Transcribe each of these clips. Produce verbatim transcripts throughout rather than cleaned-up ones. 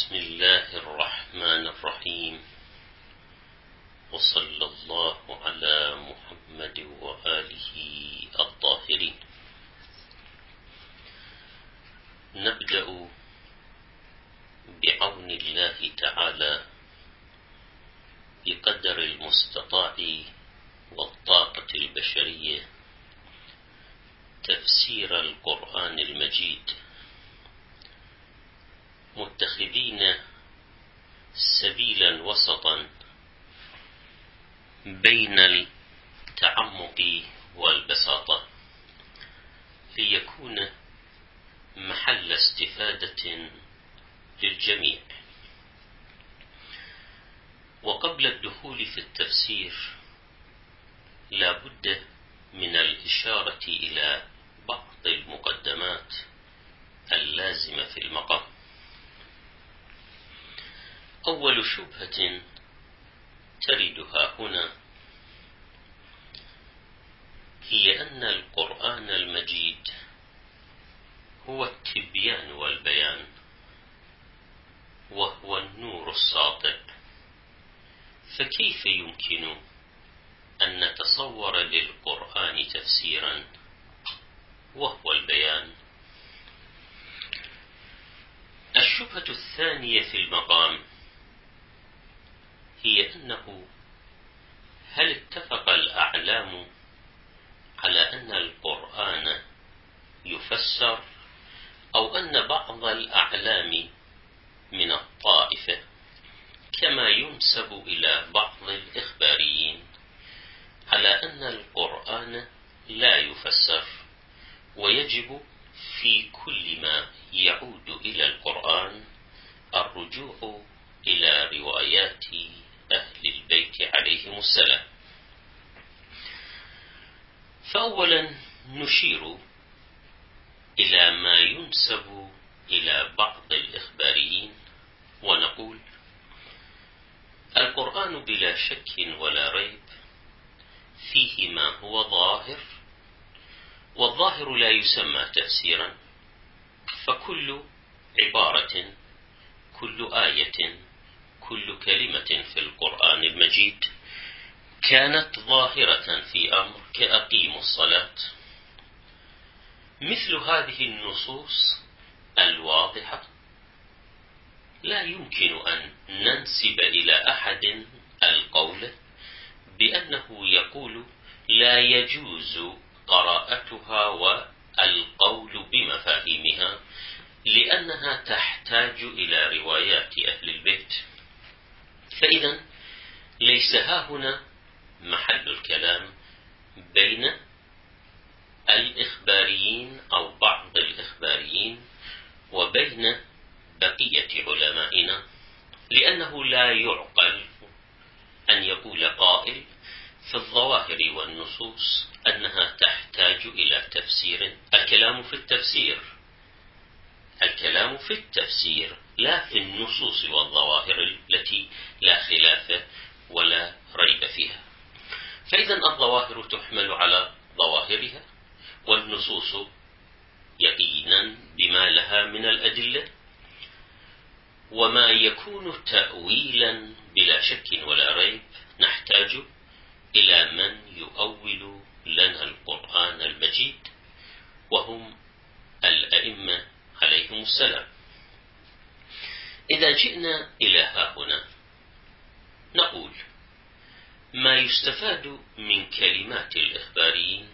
بسم الله الرحمن الرحيم، وصلى الله على محمد وآله الطاهرين. نبدأ بعون الله تعالى بقدر المستطاع والطاقة البشرية تفسير القرآن المجيد، متخذين سبيلا وسطا بين التعمق والبساطة ليكون محل استفادة للجميع. وقبل الدخول في التفسير لا بد من الإشارة إلى بعض المقدمات اللازمة في المقام. أول شبهة تردها هنا هي أن القرآن المجيد هو التبيان والبيان، وهو النور الساطع، فكيف يمكن أن نتصور للقرآن تفسيرا وهو البيان؟ الشبهة الثانية في المقام هي أنه هل اتفق الأعلام على أن القرآن يفسر، أو أن بعض الأعلام من الطائفة كما ينسب إلى بعض الإخباريين على أن القرآن لا يفسر، ويجب في كل ما يعود إلى القرآن الرجوع إلى روايات أهل البيت عليهم السلام. فأولا نشير إلى ما ينسب إلى بعض الإخباريين ونقول: القرآن بلا شك ولا ريب فيه ما هو ظاهر، والظاهر لا يسمى تفسيرا، فكل عبارة، كل آية، كل كلمة في القرآن المجيد كانت ظاهرة في أمر كأقيموا الصلاة. مثل هذه النصوص الواضحة لا يمكن أن ننسب إلى أحد القول بأنه يقول لا يجوز قراءتها والقول بمفاهيمها لأنها تحتاج إلى روايات أهل البيت. فإذا ليس ها هنا محل الكلام بين الإخباريين أو بعض الإخباريين وبين بقية علمائنا، لأنه لا يعقل أن يقول قائل في الظواهر والنصوص أنها تحتاج إلى تفسير. الكلام في التفسير الكلام في التفسير لا في النصوص والظواهر التي لا خلاف ولا ريب فيها. فإذا الظواهر تحمل على ظواهرها، والنصوص يقينا بما لها من الأدلة، وما يكون تأويلا بلا شك ولا ريب نحتاج إلى من يؤول لنا القرآن المجيد، وهم الأئمة عليهم السلام. إذا جئنا إلى ها هنا نقول: ما يستفاد من كلمات الإخباريين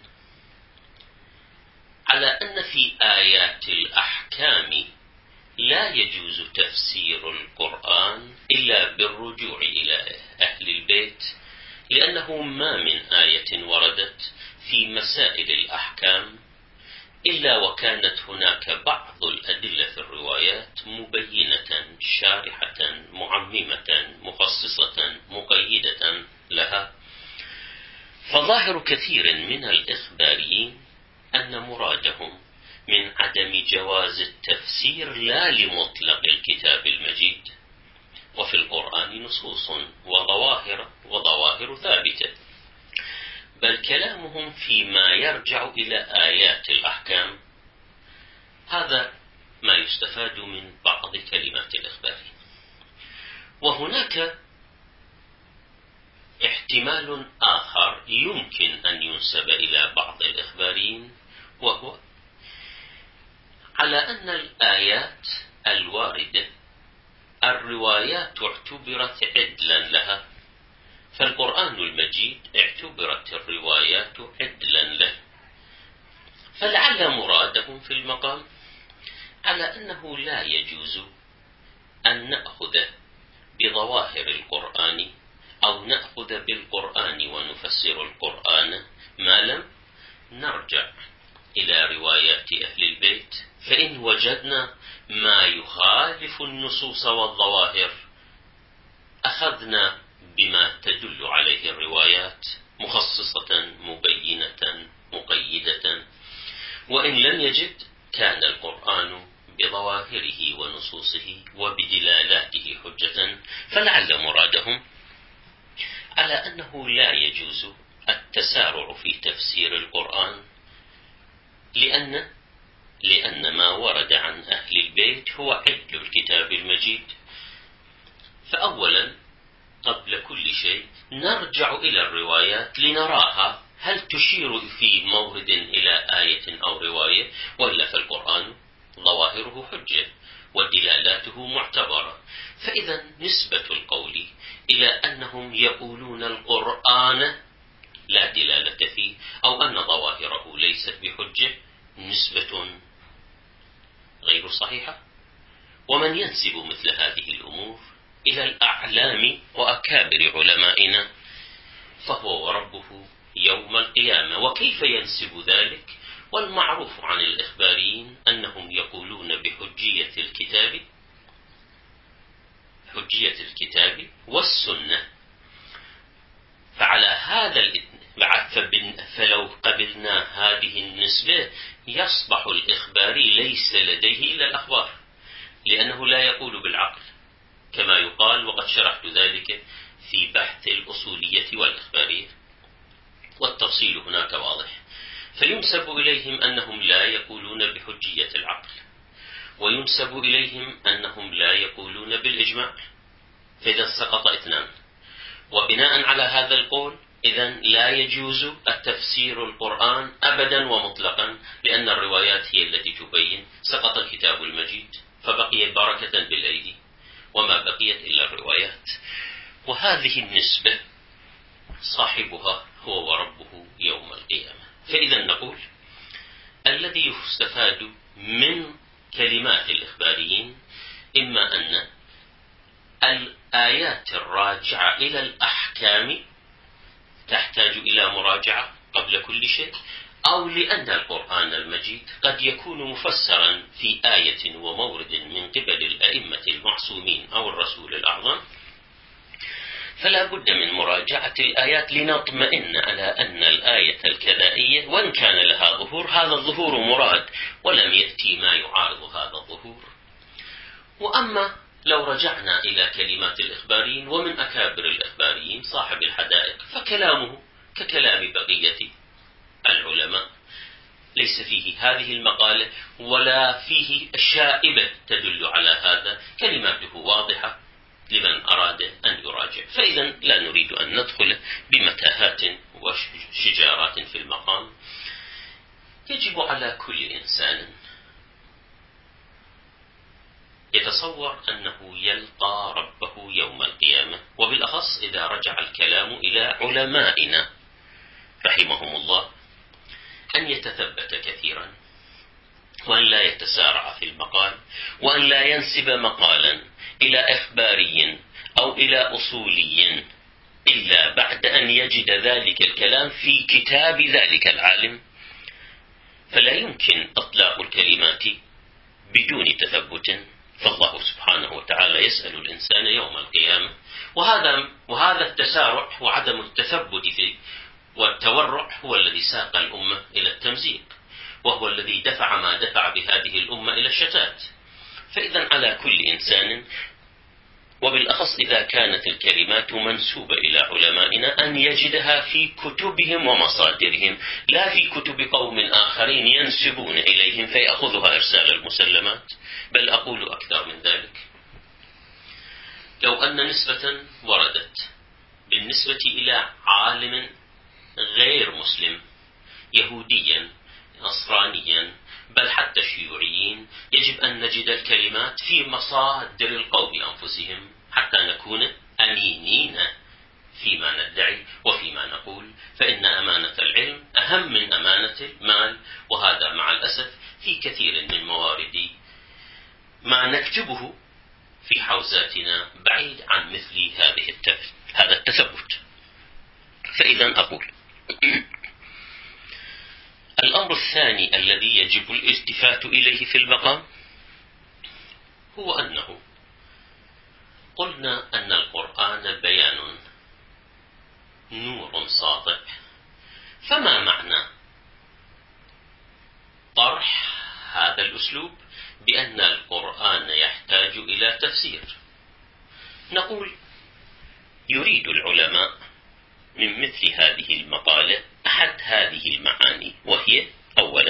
على أن في آيات الأحكام لا يجوز تفسير القرآن إلا بالرجوع إلى أهل البيت، لأنه ما من آية وردت في مسائل الأحكام إلا وكانت هناك بعض الأدلة في الروايات مبينة شارحة معممة مخصصة مقيدة لها. فظاهر كثير من الإخباريين أن مرادهم من عدم جواز التفسير لا لمطلق الكتاب المجيد، وفي القرآن نصوص وظواهر وظواهر ثابتة، بل كلامهم فيما يرجع إلى آيات الأحكام. هذا ما يستفاد من بعض كلمات الإخبار. وهناك احتمال آخر يمكن أن ينسب إلى بعض الإخباريين، وهو على أن الآيات الواردة الروايات اعتبرت عدلا لها، فالقرآن المجيد اعتبرت الروايات عدلا له، فلعل مرادهم في المقام على أنه لا يجوز أن نأخذ بظواهر القرآن أو نأخذ بالقرآن ونفسر القرآن ما لم نرجع إلى روايات أهل البيت، فإن وجدنا ما يخالف النصوص والظواهر أخذنا بما تدل عليه الروايات مخصصة مبينة مقيدة، وإن لم يجد كان القرآن بظواهره ونصوصه وبدلالاته حجة. فلعل مرادهم على أنه لا يجوز التسارع في تفسير القرآن، لأن لأن ما ورد عن أهل البيت هو عدل الكتاب المجيد. فأولا قبل كل شيء نرجع إلى الروايات لنراها هل تشير في مورد إلى آية أو رواية، ولا في القرآن ظواهره حجة ودلالته معتبرة. فإذا نسبة القول إلى أنهم يقولون القرآن لا دلالة فيه أو أن ظواهره ليست بحجة نسبة غير صحيحة. ومن ينسب مثل هذه الأمور إلى الأعلام وأكابر علمائنا فهو وربه يوم القيامة. وكيف ينسب ذلك والمعروف عن الإخباريين أنهم يقولون بحجية الكتاب حجية الكتاب والسنة. فعلى هذا فلو قبلنا هذه النسبة يصبح الإخباري ليس لديه إلا الأخبار، لأنه لا يقول بالعقل كما يقال، وقد شرحت ذلك في بحث الأصولية والإخبارية، والتفصيل هناك واضح. فينسب إليهم أنهم لا يقولون بحجية العقل، وينسب إليهم أنهم لا يقولون بالإجماع، فإذا سقط اثنان. وبناء على هذا القول إذن لا يجوز التفسير القرآن أبدا ومطلقا، لأن الروايات هي التي تبين. سقط الكتاب المجيد فبقيت بركة بالأيدي وما بقيت إلا الروايات. وهذه النسبة صاحبها هو وربه يوم القيامة. فإذا نقول الذي يستفاد من كلمات الإخباريين إما أن الآيات الراجعة إلى الأحكام تحتاج إلى مراجعة قبل كل شيء، أو لأن القرآن المجيد قد يكون مفسرا في آية ومورد من قبل الأئمة المعصومين أو الرسول الأعظم، فلا بد من مراجعة الآيات لنطمئن على أن الآية الكذائية وإن كان لها ظهور هذا الظهور مراد ولم يأتي ما يعارض هذا الظهور. وأما لو رجعنا إلى كلمات الإخباريين ومن أكابر الإخباريين صاحب الحدائق فكلامه ككلام بقية العلماء، ليس فيه هذه المقالة ولا فيه الشائبة تدل على هذا، كلماته واضحة لمن أراد أن يراجع. فإذا لا نريد أن ندخل بمتاهات وشجارات في المقام. يجب على كل إنسان يتصور أنه يلقى ربه يوم القيامة، وبالأخص إذا رجع الكلام إلى علمائنا رحمهم الله، أن يتثبت كثيرا وأن لا يتسارع في المقال، وأن لا ينسب مقالا إلى إخباري أو إلى أصولي إلا بعد أن يجد ذلك الكلام في كتاب ذلك العالم. فلا يمكن إطلاق الكلمات بدون تثبت، فالله سبحانه وتعالى يسأل الإنسان يوم القيامة. وهذا وهذا التسارع وعدم التثبت فيه والتورع هو الذي ساق الأمة إلى التمزيق، وهو الذي دفع ما دفع بهذه الأمة إلى الشتات. فإذا على كل إنسان، وبالأخص إذا كانت الكلمات منسوبة إلى علمائنا، أن يجدها في كتبهم ومصادرهم، لا في كتب قوم آخرين ينسبون إليهم فيأخذها إرسال المسلمات. بل أقول أكثر من ذلك، لو أن نسبة وردت بالنسبة إلى عالم غير مسلم يهوديا نصرانيا بل حتى شيوعيين، يجب أن نجد الكلمات في مصادر القوم أنفسهم حتى نكون أمينين فيما ندعي وفيما نقول، فإن أمانة العلم أهم من أمانة المال. وهذا مع الأسف في كثير من موارد ما نكتبه في حوزاتنا بعيد عن مثل هذه هذا التثبت. فإذا أقول الأمر الثاني الذي يجب الالتفات إليه في المقام هو أنه قلنا أن القرآن بيان نور ساطع، فما معنى طرح هذا الأسلوب بأن القرآن يحتاج إلى تفسير؟ نقول يريد العلماء من مثل هذه المقالة أحد هذه المعاني، وهي أولا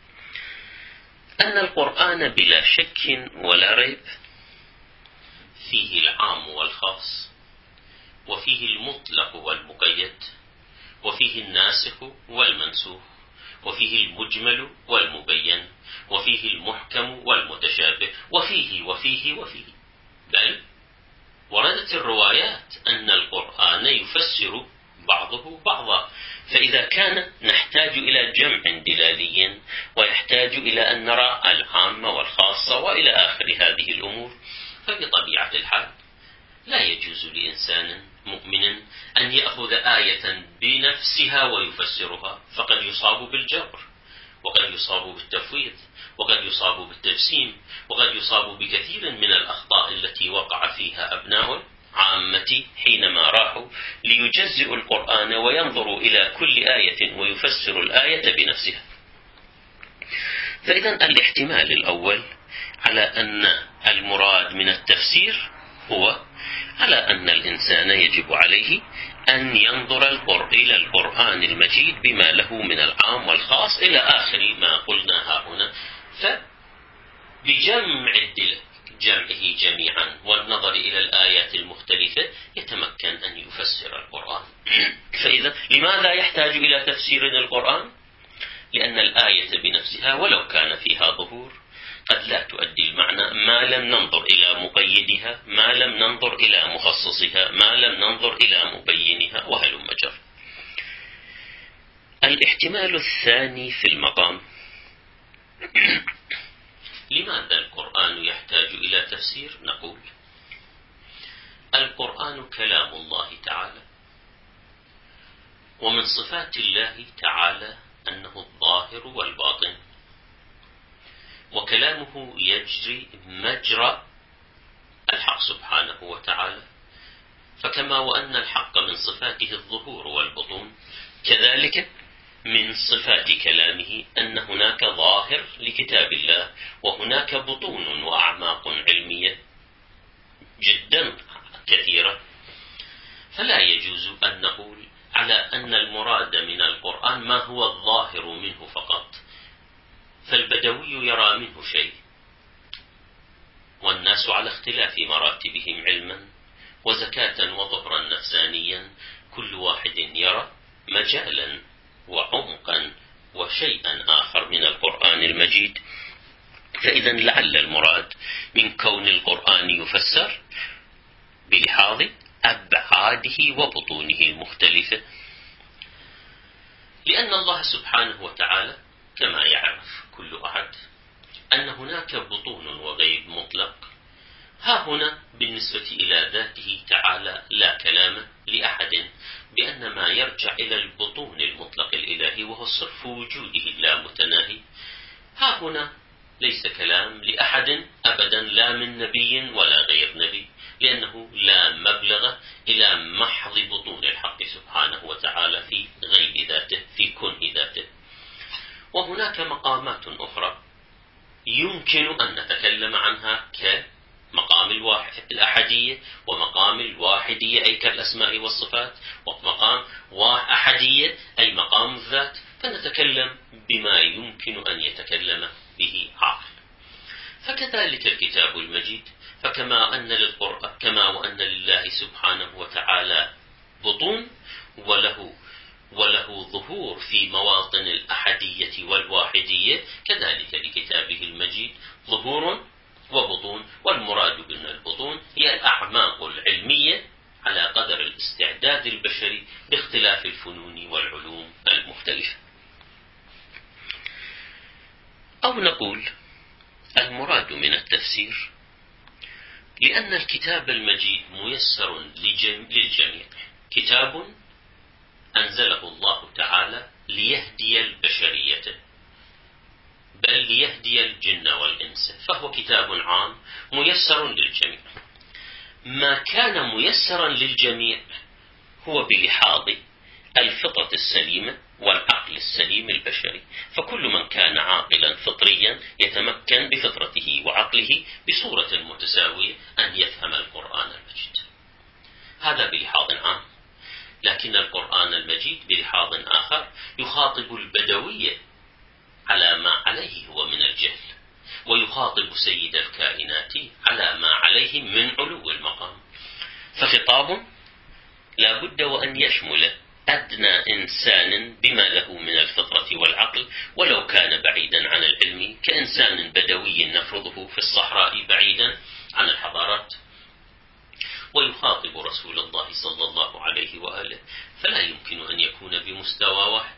أن القرآن بلا شك ولا ريب فيه العام والخاص، وفيه المطلق والمقيد، وفيه الناسخ والمنسوخ، وفيه المجمل والمبين، وفيه المحكم والمتشابه، وفيه وفيه وفيه. بل وردت الروايات أن القرآن يفسر بعضه بعضا. فإذا كان نحتاج إلى جمع دلالي ويحتاج إلى أن نرى العام والخاصة وإلى آخر هذه الأمور، فبطبيعة الحال لا يجوز لإنسان مؤمن أن يأخذ آية بنفسها ويفسرها، فقد يصاب بالجبر، وقد يصاب بالتفويض، وقد يصاب بالتجسيم، وقد يصاب بكثير من الأخطاء التي وقع فيها أبناء عامة حينما راحوا ليجزئوا القرآن وينظروا إلى كل آية ويفسر الآية بنفسها. فإذا الاحتمال الأول على أن المراد من التفسير هو على أن الإنسان يجب عليه أن ينظر إلى القرآن المجيد بما له من العام والخاص إلى آخر ما قلنا ها هنا، فبجمع جمعه جميعا والنظر إلى الآيات المختلفة يتمكن أن يفسر القرآن. فإذا لماذا يحتاج إلى تفسير القرآن؟ لأن الآية بنفسها ولو كان فيها ظهور قد لا تؤدي المعنى ما لم ننظر إلى مقيدها، ما لم ننظر إلى مخصصها، ما لم ننظر إلى مبينها، وهلم جر. الاحتمال الثاني في المقام لماذا القرآن يحتاج إلى تفسير؟ نقول القرآن كلام الله تعالى، ومن صفات الله تعالى أنه الظاهر والباطن، وكلامه يجري مجرى الحق سبحانه وتعالى. فكما وأن الحق من صفاته الظهور والبطون، كذلك من صفات كلامه أن هناك ظاهر لكتاب الله وهناك بطون وأعماق علمية جدا كثيرة. فلا يجوز أن نقول على أن المراد من القرآن ما هو الظاهر منه فقط، فالبدوي يرى منه شيء، والناس على اختلاف مراتبهم علما وزكاة وظهرا نفسانيا، كل واحد يرى مجالا وعمقا وشيئا آخر من القرآن المجيد. فإذا لعل المراد من كون القرآن يفسر بلحاظ أبعاده وبطونه المختلفة، لأن الله سبحانه وتعالى كما يعرف كل أحد أن هناك بطون وغيب مطلق. ها هنا بالنسبة إلى ذاته تعالى لا كلام لأحد بأن ما يرجع إلى البطون المطلق الإلهي وهو صرف وجوده لا متناهي، ها هنا ليس كلام لأحد أبدا، لا من نبي ولا غير نبي، لأنه لا مبلغ إلى محض بطون الحق سبحانه وتعالى في غيب ذاته، في كنه ذاته. وهناك مقامات أخرى يمكن أن نتكلم عنها كمقام الواحد الأحدية، ومقام الواحدية أي كالأسماء والصفات، ومقام أحدية أي مقام الذات، فنتكلم بما يمكن أن يتكلم به عاقل. فكذلك الكتاب المجيد فكما أن للقرآن كما وأن لله سبحانه وتعالى بطون وله وله ظهور في مواطن الأحدية والواحدية، كذلك لكتابه المجيد ظهور وبطون، والمراد بأن البطون هي الأعماق العلمية على قدر الاستعداد البشري باختلاف الفنون والعلوم المختلفة. أو نقول المراد من التفسير لأن الكتاب المجيد ميسر للجميع، كتاب أنزله الله تعالى ليهدي البشرية، بل ليهدي الجن والإنس، فهو كتاب عام ميسر للجميع. ما كان ميسرا للجميع هو بلحاظ الفطرة السليمة والعقل السليم البشري، فكل من كان عاقلا فطريا يتمكن بفطرته وعقله بصورة متساوية أن يفهم القرآن المجيد، هذا بلحاظ عام. لكن القرآن المجيد بلحاظ آخر يخاطب البدوية على ما عليه هو من الجهل، ويخاطب سيد الكائنات على ما عليه من علو المقام، فخطاب لا بد وأن يشمل أدنى إنسان بما له من الفطرة والعقل ولو كان بعيدا عن العلم، كإنسان بدوي نفرضه في الصحراء بعيدا عن الحضارات. ويخاطب رسول الله صلى الله عليه وآله فلا يمكن أن يكون بمستوى واحد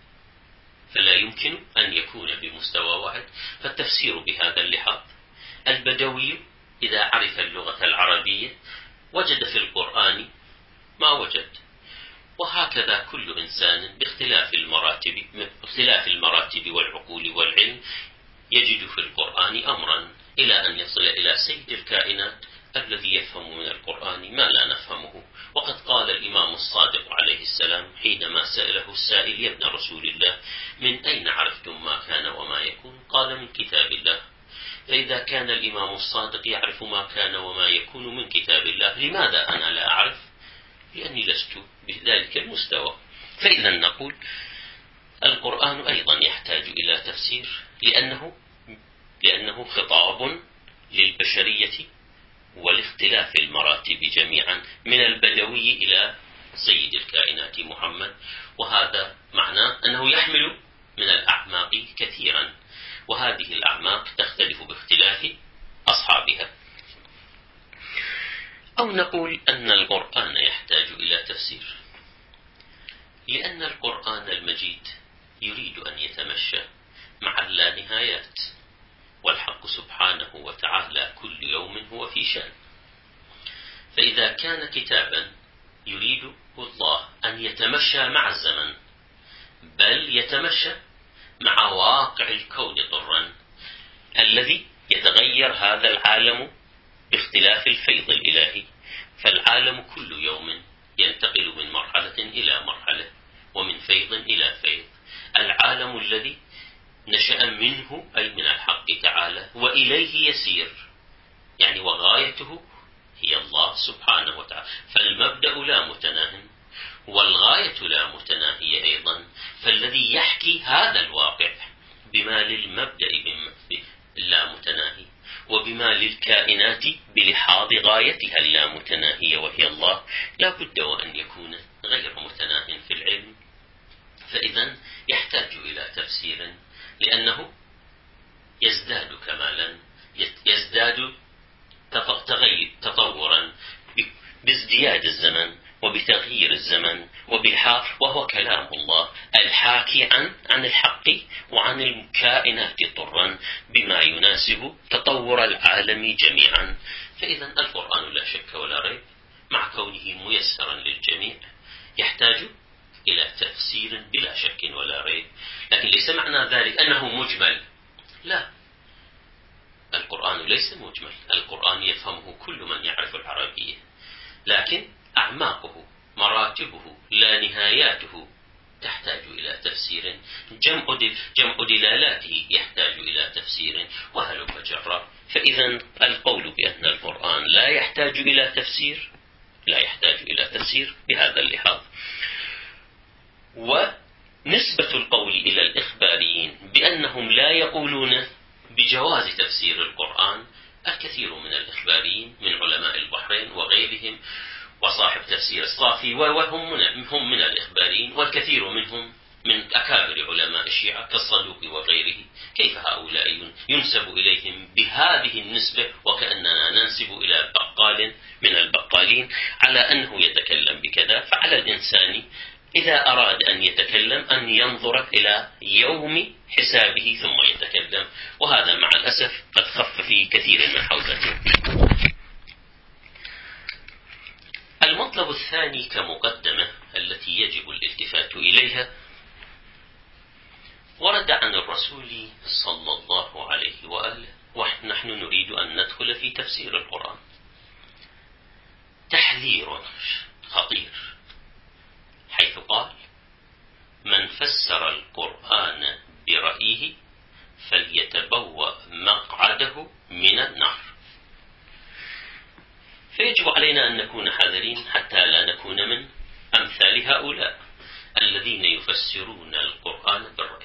فلا يمكن أن يكون بمستوى واحد فالتفسير بهذا اللحاظ. البدوي إذا عرف اللغة العربية وجد في القرآن ما وجد، وهكذا كل إنسان باختلاف المراتب باختلاف المراتب والعقول والعلم يجد في القرآن أمرا إلى أن يصل إلى سيد الكائنات الذي يفهم من القرآن ما لا نفهمه. وقد قال الإمام الصادق عليه السلام حينما سأله السائل: يا ابن رسول الله، من أين عرفتم ما كان وما يكون؟ قال: من كتاب الله. فإذا كان الإمام الصادق يعرف ما كان وما يكون من كتاب الله، لماذا أنا لا أعرف؟ لأني لست بذلك المستوى. فإذا نقول القرآن أيضا يحتاج إلى تفسير، لأنه لأنه خطاب للبشرية ولاختلاف المراتب جميعا من البدوي إلى سيد الكائنات محمد، وهذا معناه أنه يحمل من الأعماق كثيرا، وهذه الأعماق تختلف باختلاف أصحابها. أو نقول أن القرآن يحتاج إلى تفسير لأن القرآن المجيد يريد أن يتمشى مع اللانهايات، والحق سبحانه وتعالى كل يوم هو في شأن. فإذا كان كتابا يريد الله أن يتمشى مع الزمن، بل يتمشى مع واقع الكون طرا الذي يتغير هذا العالم باختلاف الفيض الإلهي، فالعالم كل يوم ينتقل من مرحلة إلى مرحلة ومن فيض إلى فيض. العالم الذي نشأ منه أي من الحق تعالى وإليه يسير، يعني وغايته هي الله سبحانه وتعالى، فالمبدأ لا متناهي والغاية لا متناهية أيضا، فالذي يحكي هذا الواقع بما للمبدأ لا متناهي وبما للكائنات بلحاظ غايتها اللامتناهية وهي الله لا بد وأن يكون غير متناهٍ في العلم. فإذا يحتاج إلى تفسير لأنه يزداد كمالا، يزداد تطورا بازدياد الزمن وبتغيير الزمن وبالحق، وهو كلام الله الحاكي عن عن الحق وعن الكائنات طرا بما يناسب تطور العالم جميعا. فإذا القرآن لا شك ولا ريب مع كونه ميسرا للجميع يحتاج إلى تفسير بلا شك ولا ريب، لكن ليس معنى ذلك أنه مجمل، لا، القرآن ليس مجمل، القرآن يفهمه كل من يعرف العربية، لكن أعماقه مراتبه لا نهاياته تحتاج إلى تفسير، جمع جمع دلالاته يحتاج إلى تفسير، وهلم جرا. فإذا القول بأن القرآن لا يحتاج إلى تفسير لا يحتاج إلى تفسير بهذا اللحاظ. ونسبة القول إلى الإخباريين بأنهم لا يقولون بجواز تفسير القرآن الكثير من الإخباريين من علماء البحرين وغيرهم وصاحب تفسير الصافي وهم من, هم من الإخباريين، والكثير منهم من أكابر علماء الشيعة كالصدوق وغيره. كيف هؤلاء ينسب إليهم بهذه النسبة وكأننا ننسب إلى بقال من البقالين على أنه يتكلم بكذا؟ فعلى الإنسان إذا أراد أن يتكلم أن ينظر إلى يوم حسابه ثم يتكلم، وهذا مع الأسف قد خف في كثير من حوزته. المطلب الثاني كمقدمة التي يجب الالتفات إليها، ورد عن الرسول صلى الله عليه وآله، ونحن نريد أن ندخل في تفسير القرآن، تحذير خطير حيث قال: من فسر القرآن برأيه فليتبوأ مقعده من النار. فيجب علينا أن نكون حذرين حتى لا نكون من أمثال هؤلاء الذين يفسرون القرآن بالرأي.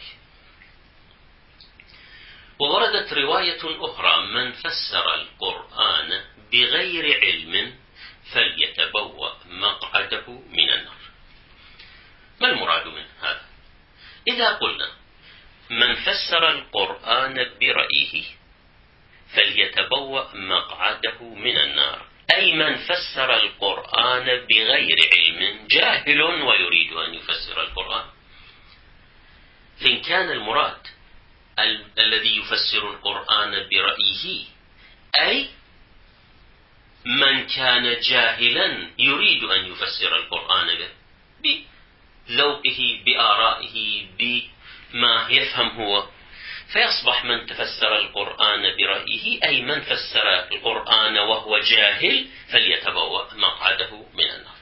ووردت رواية أخرى: من فسر القرآن بغير علم فليتبوأ مقعده من النار. ما المراد من هذا؟ إذا قلنا من فسر القرآن برأيه فليتبوأ مقعده من النار، أي من فسر القرآن بغير علم، جاهل ويريد أن يفسر القرآن. فإن كان المراد ال- الذي يفسر القرآن برأيه أي من كان جاهلا يريد أن يفسر القرآن بذوقه بآرائه بما يفهم هو، فيصبح من تفسر القرآن برأيه أي من فسر القرآن وهو جاهل فليتبوأ مقعده من النار.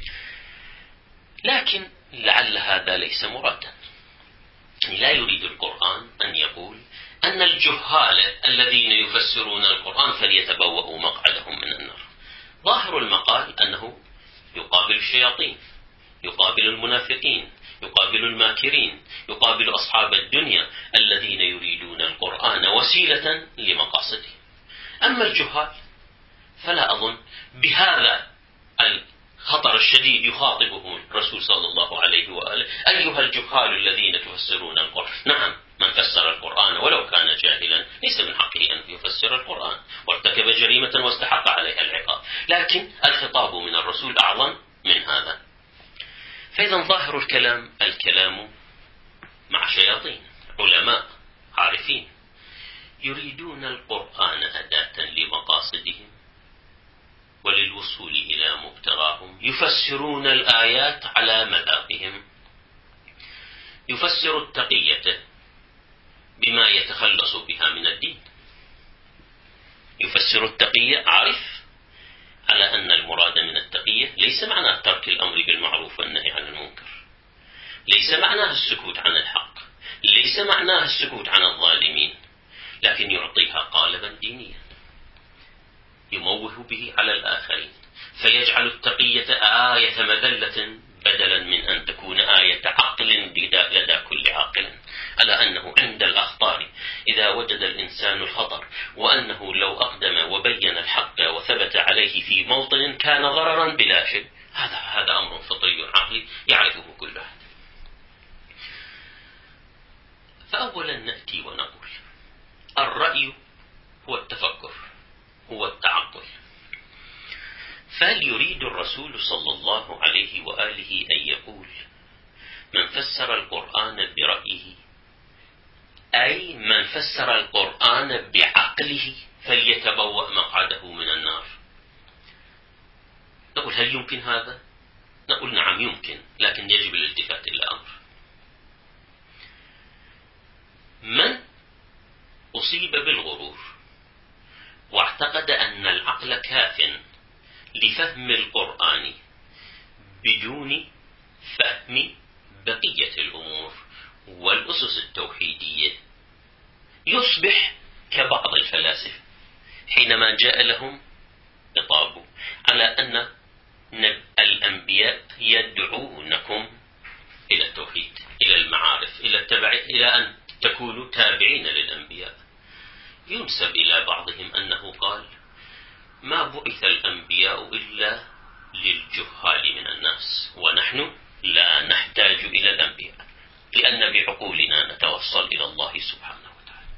لكن لعل هذا ليس مرادا، لا يريد القرآن أن يقول أن الجهال الذين يفسرون القرآن فليتبوأوا مقعدهم من النار. ظاهر المقال أنه يقابل الشياطين، يقابل المنافقين، يقابل الماكرين، يقابل أصحاب الدنيا الذين يريدون القرآن وسيلة لمقاصدهم. أما الجهال فلا أظن بهذا الخطر الشديد يخاطبهم الرسول صلى الله عليه وآله: أيها الجهال الذين تفسرون القرآن. نعم، من فسر القرآن ولو كان جاهلا ليس من حقه أن يفسر القرآن، وارتكب جريمة واستحق عليها العقاب، لكن الخطاب من الرسول أعظم من هذا. فإذا ظاهر الكلام الكلام مع شياطين علماء عارفين يريدون القرآن أداة لمقاصدهم وللوصول إلى مبتغاهم، يفسرون الآيات على مذاقهم. يفسر التقية بما يتخلص بها من الدين، يفسر التقية عارف على أن المراد من التقية ليس معناه ترك الأمر بالمعروف والنهي عن المنكر، ليس معناه السكوت عن الحق، ليس معناه السكوت عن الظالمين، لكن يعطيها قالبا دينيا يموه به على الآخرين، فيجعل التقية آية مذلة بدلا من أن تكون آية عقل لدى كل عاقل، على أنه عند الأخطار إذا وجد الإنسان الخطر وأنه لو أقدم وبين الحق وثبت عليه في موطن كان ضررا بلا شيء، هذا هذا أمر فطري عقلي يعرفه كل أحد. فأولا نأتي ونقول الرأي هو التفكر، هو التعقل. فهل يريد الرسول صلى الله عليه وآله أن يقول من فسر القرآن برأيه أي من فسر القرآن بعقله فليتبوأ مقعده من النار؟ نقول هل يمكن هذا؟ نقول نعم يمكن، لكن يجب الالتفات إلى أمر. من أصيب بالغرور واعتقد أن العقل كاف لفهم القرآن بدون فهم بقية الأمور والأسس التوحيدية، يصبح كبعض الفلاسفة حينما جاء لهم خطاب على أن الأنبياء يدعونكم إلى التوحيد، إلى المعارف، إلى التبع، إلى أن تكونوا تابعين للأنبياء. ينسب إلى بعضهم أنه قال: ما بعث الأنبياء إلا للجهال من الناس، ونحن لا نحتاج إلى الأنبياء لأن بعقولنا نتوصل إلى الله سبحانه وتعالى.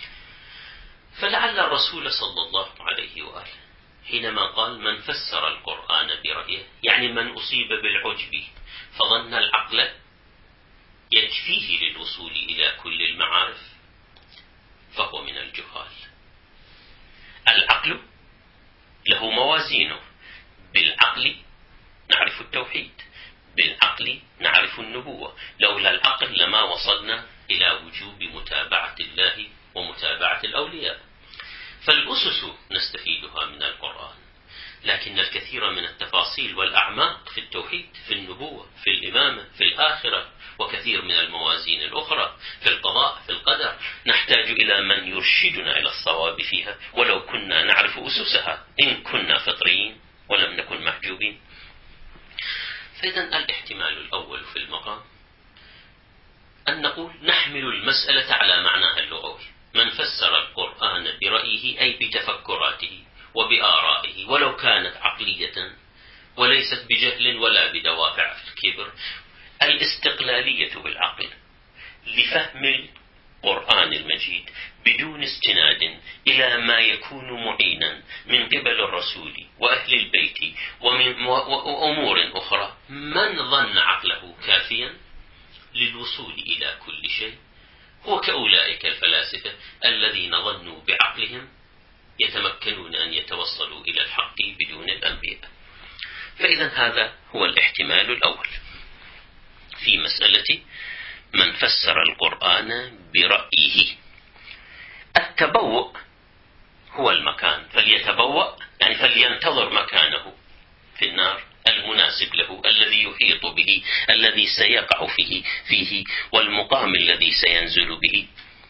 فلعل الرسول صلى الله عليه وآله حينما قال: من فسر القرآن برأيه، يعني من أصيب بالعجب فظن العقل يكفيه للوصول إلى كل المعارف، فهو من الجهال. العقل له موازينه، بالعقل نعرف التوحيد، بالعقل نعرف النبوة، لولا العقل لما وصلنا إلى وجوب متابعة الله ومتابعة الأولياء. فالأسس نستفيدها من القرآن، لكن الكثير من التفاصيل والأعماق في التوحيد، في النبوة، في الإمامة، في الآخرة، وكثير من الموازين الأخرى في القضاء، في القدر، نحتاج إلى من يرشدنا إلى الصواب فيها، ولو كنا نعرف أسسها إن كنا فطريين ولم نكن محجوبين. فإذا الاحتمال الأول في المقام أن نقول نحمل المسألة على معناها اللغوي: من فسر القرآن برأيه أي بتفكراته وبآرائه، ولو كانت عقلية وليست بجهل ولا بدوافع الكبر. الاستقلالية بالعقل لفهم القرآن المجيد بدون استناد إلى ما يكون معينا من قبل الرسول وأهل البيت ومن وأمور أخرى، من ظن عقله كافيا للوصول إلى كل شيء هو كأولئك الفلاسفة الذين ظنوا بعقلهم يتمكنون أن يتوصلوا إلى الحق بدون الأنبياء. فإذا هذا هو الاحتمال الأول في مسألة من فسر القرآن برأيه. التبوء هو المكان، فليتبوأ يعني فلينتظر مكانه في النار المناسب له، الذي يحيط به، الذي سيقع فيه فيه والمقام الذي سينزل به.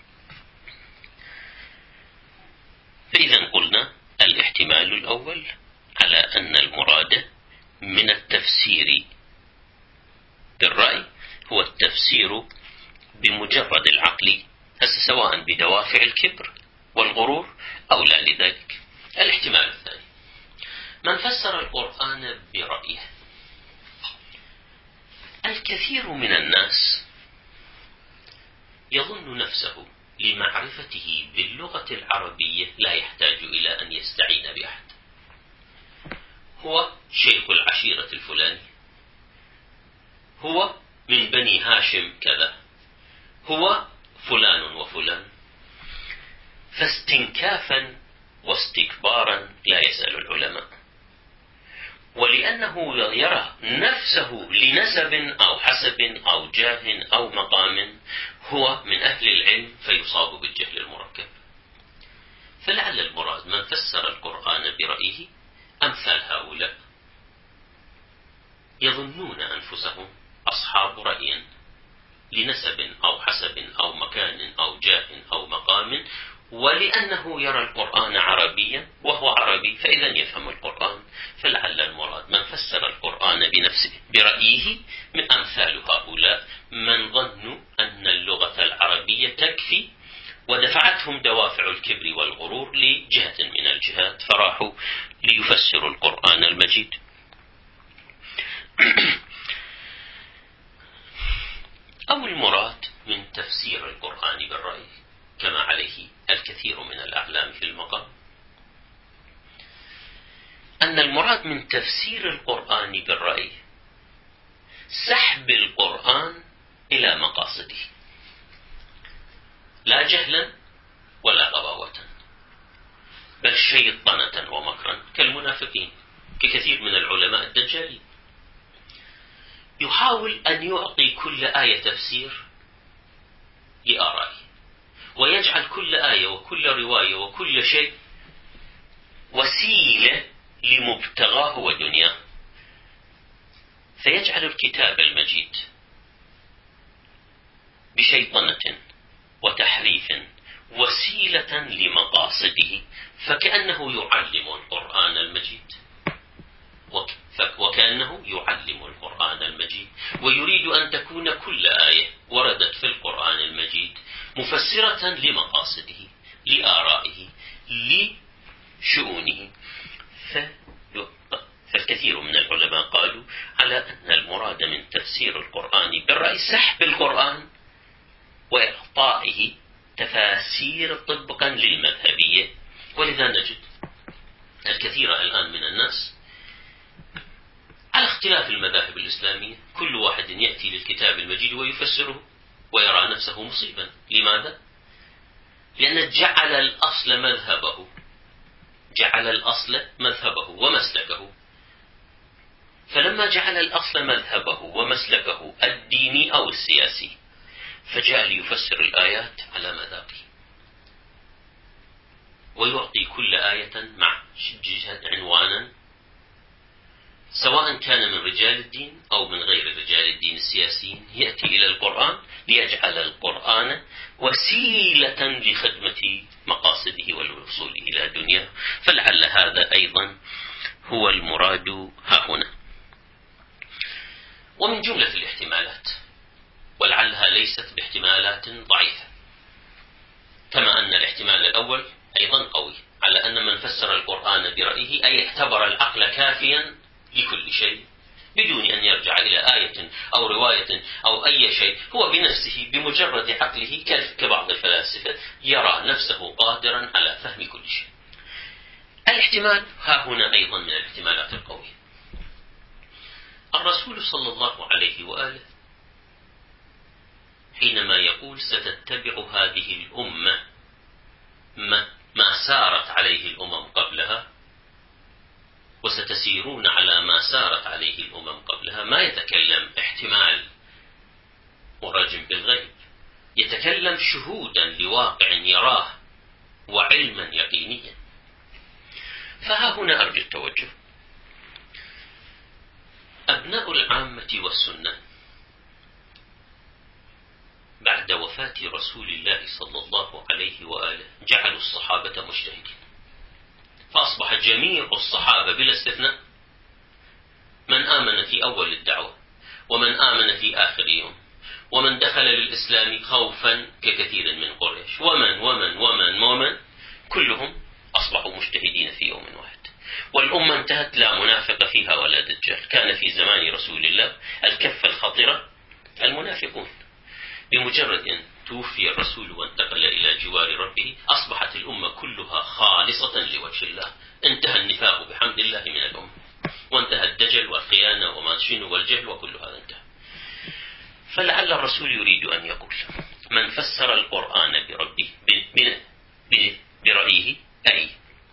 فإذا قلنا الاحتمال الأول على أن المراد من التفسير بالرأي هو التفسير بمجرد العقل، سواء بدوافع الكبر والغرور أو لا لذلك. الاحتمال الثاني: من فسر القرآن برأيه. الكثير من الناس يظن نفسه لمعرفته باللغة العربية لا يحتاج إلى أن يستعين بأحد. هو شيخ العشيرة الفلاني، هو من بني هاشم كذا، هو فلان وفلان. فاستنكافا واستكبارا لا يسأل العلماء، ولأنه يرى نفسه لنسب أو حسب أو جاه أو مقام هو من أهل العلم فيصاب بالجهل المركب. فلعل المراد من فسر القرآن برأيه أمثال هؤلاء يظنون أنفسهم أصحاب رأي لنسب أو حسب أو مكان أو جاه أو مقام، ولأنه يرى القرآن عربيا وهو عربي فإذا يفهم القرآن. فلعل المراد من فسر القرآن بنفسه برأيه من أمثال هؤلاء من ظنوا أن اللغة العربية تكفي، ودفعتهم دوافع الكبر والغرور لجهة من الجهات فراحوا ليفسروا القرآن المجيد. أو المراد من تفسير القرآن بالرأي كما عليه الكثير من الأعلام في المقام أن المراد من تفسير القرآن بالرأي سحب القرآن إلى مقاصده، لا جهلا ولا غباوة، بل شيطنة ومكرا كالمنافقين، ككثير من العلماء الدجالين. يحاول أن يعطي كل آية تفسير لآرائه، ويجعل كل آية وكل رواية وكل شيء وسيلة لمبتغاه ودنياه، فيجعل الكتاب المجيد بشيطنة وتحريف وسيلة لمقاصده، فكأنه يعلم القرآن المجيد وكأنه يعلم القرآن المجيد ويريد أن تكون كل آية وردت في القرآن المجيد مفسرة لمقاصده، لآرائه لشؤونه. فالكثير من العلماء قالوا على أن المراد من تفسير القرآن بالرأي سحب القرآن وإعطائه تفاسير طبقا للمذهبية. ولذا نجد الكثير الآن من الناس على اختلاف المذاهب الإسلامية كل واحد يأتي للكتاب المجيد ويفسره ويرى نفسه مصيبا. لماذا؟ لأن جعل الأصل مذهبه جعل الأصل مذهبه ومسلكه. فلما جعل الأصل مذهبه ومسلكه الديني أو السياسي فجاء ليفسر الآيات على مذاقه ويعطي كل آية مع عنوانا سواء كان من رجال الدين أو من غير رجال الدين السياسيين، يأتي إلى القرآن ليجعل القرآن وسيلة لخدمة مقاصده والوصول إلى دنيا. فلعل هذا أيضا هو المراد ها هنا. ومن جملة الاحتمالات، ولعلها ليست باحتمالات ضعيفة، كما أن الاحتمال الأول أيضا قوي على أن من فسر القرآن برأيه أي اعتبر العقل كافيا لكل شيء بدون أن يرجع إلى آية أو رواية أو أي شيء، هو بنفسه بمجرد عقله كبعض الفلاسفة يرى نفسه قادرا على فهم كل شيء. الاحتمال ها هنا أيضا من الاحتمالات القوية. الرسول صلى الله عليه وآله حينما يقول ستتبع هذه الأمة ما, ما سارت عليه الأمم قبلها وستسيرون على ما سارت عليه الأمم قبلها، ما يتكلم احتمال مراجم بالغيب، يتكلم شهودا لواقع يراه وعلما يقينيا. فها هنا أرجو التوجه. أبناء العامة والسنة بعد وفاة رسول الله صلى الله عليه وآله جعلوا الصحابة مجتهدين، فأصبح جميع الصحابة بلا استثناء من آمن في أول الدعوة ومن آمن في آخر يوم ومن دخل للإسلام خوفا ككثير من قريش ومن ومن ومن ومن كلهم أصبحوا مجتهدين في يوم واحد. والأمة انتهت لا منافق فيها ولا دجال. كان في زمان رسول الله الكفة الخطرة المنافقون، بمجرد أن توفي الرسول وانتقل إلى جوار ربه أصبحت الأمة كلها خالصة لوجه الله، انتهى النفاق بحمد الله من الأمة، وانتهى الدجل والخيانة وما شنو والجهل وكل هذا انتهى. فلعل الرسول يريد أن يقول من فسر القرآن بربه برأيه أي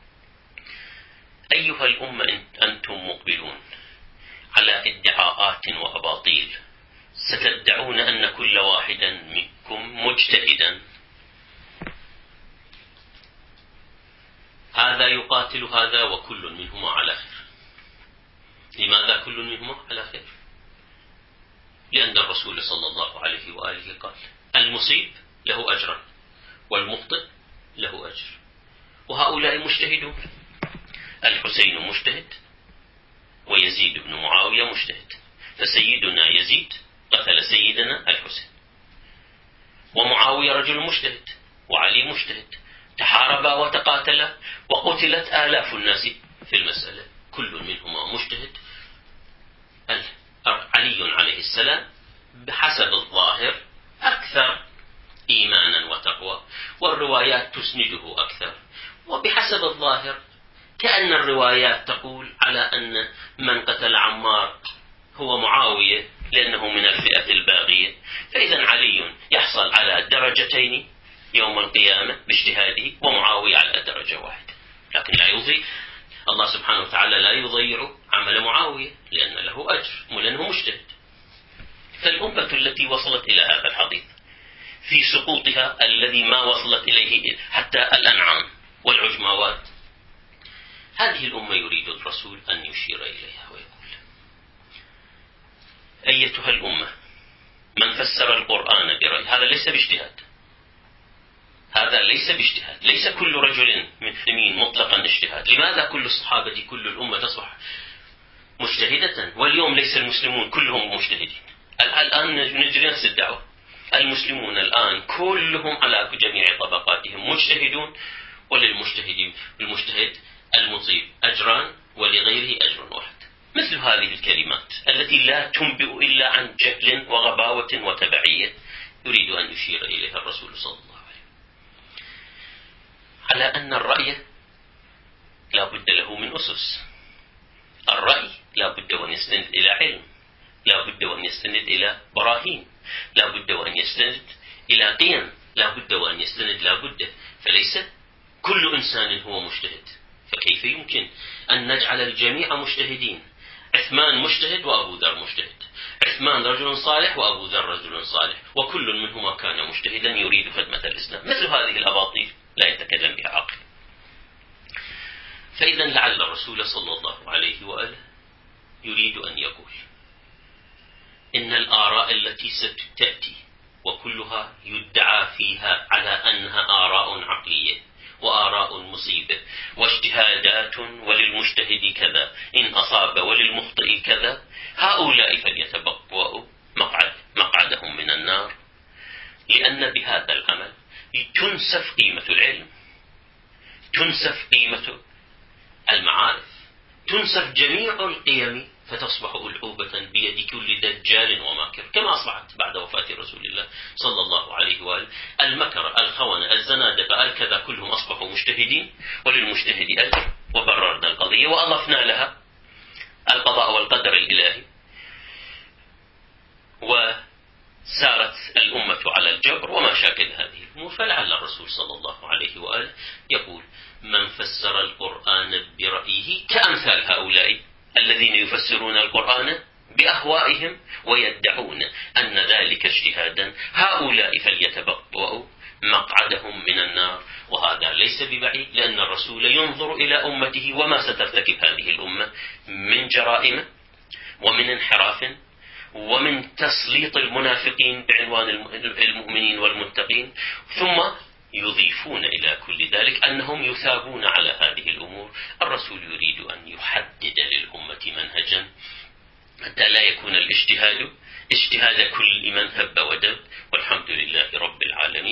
أيها الأمة أنتم مقبلون على ادعاءات وأباطيل، ستدعون أن كل واحدا منكم مجتهدا، هذا يقاتل هذا وكل منهما على خير. لماذا كل منهما على خير؟ لأن الرسول صلى الله عليه وآله قال المصيب له أجرا والمخطئ له أجر، وهؤلاء مجتهدون. الحسين مجتهد ويزيد بن معاوية مجتهد، فسيدنا يزيد قتل سيدنا الحسين، ومعاوية رجل مجتهد وعلي مجتهد، تحاربا وتقاتلا وقتلت آلاف الناس في المسألة، كل منهما مجتهد. علي عليه السلام بحسب الظاهر أكثر إيمانا وتقوى والروايات تسنده أكثر، وبحسب الظاهر كأن الروايات تقول على أن من قتل عمار هو معاوية لأنه من الفئة الباغية، فإذا علي يحصل على درجتين يوم القيامة باجتهاده ومعاوية على درجة واحدة. لكن لا يضيع الله سبحانه وتعالى لا يضيع عمل معاوية لأن له أجر ولأنه مجتهد. فالأمة التي وصلت إلى هذا الحضيض في سقوطها الذي ما وصلت إليه حتى الأنعام والعجماوات، هذه الأمة يريد الرسول أن يشير إليها ويقول أيتها الأمة من فسر القرآن برأي، هذا ليس باجتهاد، هذا ليس باجتهاد، ليس كل رجل مسلمين مطلقا اجتهاد. لماذا كل الصحابة كل الأمة تصبح مجتهدة واليوم ليس المسلمون كلهم مجتهدين؟ الآن نجري نفس الدعوة، المسلمون الآن كلهم على جميع طبقاتهم مجتهدون، وللمجتهد المجتهد المصيب أجران ولغيره أجر واحد. مثل هذه الكلمات التي لا تنبئ إلا عن جهل وغباوة وتبعية يريد أن يشير إليها الرسول صلى الله عليه وسلم، على أن الرأي لا بد له من أسس. الرأي لا بد وأن يستند إلى علم، لا بد وأن يستند إلى براهين، لا بد وأن يستند إلى قيم، لا بد وأن يستند لا بد. فليس كل إنسان هو مجتهد، فكيف يمكن أن نجعل الجميع مجتهدين؟ عثمان مجتهد وأبو ذر مجتهد، عثمان رجل صالح وأبو ذر رجل صالح، وكل منهما كان مجتهدا يريد خدمة الإسلام. مثل هذه الأباطيل لا يتكلم بها عقل. فإذا لعل الرسول صلى الله عليه وآله يريد أن يقول إن الآراء التي ستأتي وكلها يدعى فيها على أنها آراء عقلية وآراء مصيبة واجتهادات وللمجتهد كذا إن أصاب وللمخطئ كذا، هؤلاء فليتبوأوا مقعد مقعدهم من النار، لأن بهذا العمل تنسف قيمة العلم، تنسف قيمة المعارف، تنسف جميع القيم، فتصبح ألعوبة بيد كل دجال وماكر، كما أصبحت بعد وفاة رسول الله صلى الله عليه وآله. المكر، الخونة، الزنادقة، الكذا، كلهم أصبحوا مجتهدين وللمجتهد أجر، وبررنا القضية وأضفنا لها القضاء والقدر الإلهي، وسارت الأمة على الجبر وما شاكل هذه الأمور. فلعل الرسول صلى الله عليه وآله يقول من فسر القرآن برأيه كأمثال هؤلاء الذين يفسرون القرآن بأهوائهم ويدعون أن ذلك اجتهادا، هؤلاء فليتبوأوا مقعدهم من النار. وهذا ليس ببعيد، لأن الرسول ينظر إلى أمته وما سترتكب هذه الأمة من جرائم ومن انحراف ومن تسليط المنافقين بعنوان المؤمنين والمتقين، ثم يضيفون إلى كل ذلك أنهم يثابون على هذه الأمور. الرسول يريد أن يحدد للأمة منهجا حتى لا يكون الاجتهاد اجتهاد كل من هب ودب، والحمد لله رب العالمين.